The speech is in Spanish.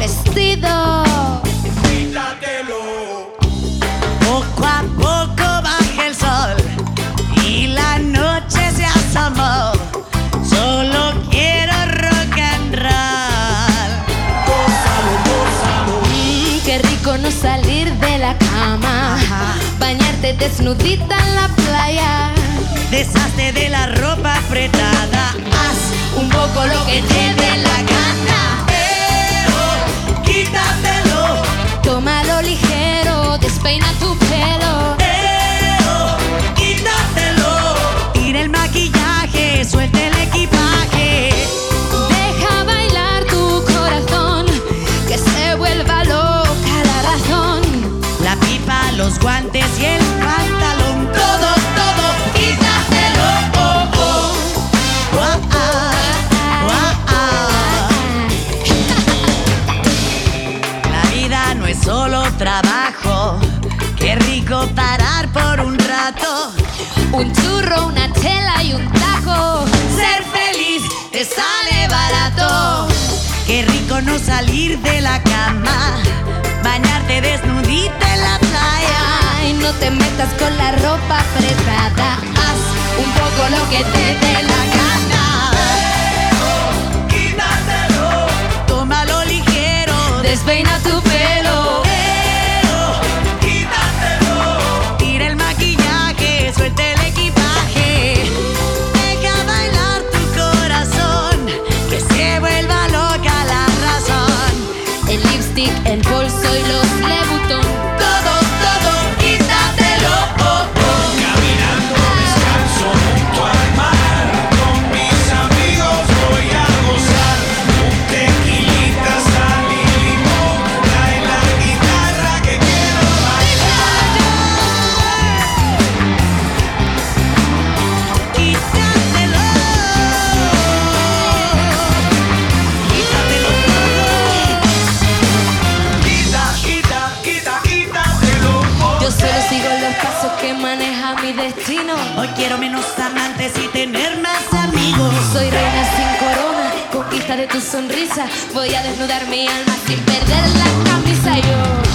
vestido. Quítatelo. Poco a poco baja el sol y la noche se asomó. Solo quiero rock and roll. Gózalo, gózalo. Qué rico no salir de la cama. Ajá. Bañarte desnudita en la playa. Deshazte de la ropa apretada. Haz un poco lo que te dé la gana. Quítatelo. Tómalo ligero, despeina tu pelo. Quítatelo. Tira el maquillaje, suelta el equipaje. Deja bailar tu corazón, que se vuelva loca la razón. La pipa, los guantes y el pantalón. Todo, todo, quítatelo. Oh, oh. Guau, guau. La vida no es solo trabajo. Qué rico parar por un rato. Un churro, una chela y un taco. Ser feliz te sale barato. Qué rico no salir de la cama. Bañarte desnudita en la playa. Ay, no te metas con la ropa apretada. Haz un poco lo que te dé la gana. Quítatelo. Tómalo ligero. Despeina tu pelo. Quítatelo. Tira el maquillaje, suelta el equipaje. Deja bailar tu corazón, que se vuelva loca la razón. El lipstick, el bolso y los Louboutin. Todo, todo, quítatelo. Oh, oh. Caminando descalzo junto al mar. Con mis amigos voy a gozar. Un tequilita, sal y limón. Trae la guitarra que quiero bailar. Quítatelo. Quítatelo todo. Quítatelo. Yo solo sigo los pasos que maneja mi destino. Hoy quiero menos amantes y tener más amigos. Soy reina sin corona, conquista de tu sonrisa. Voy a desnudar mi alma sin perder la camisa yo.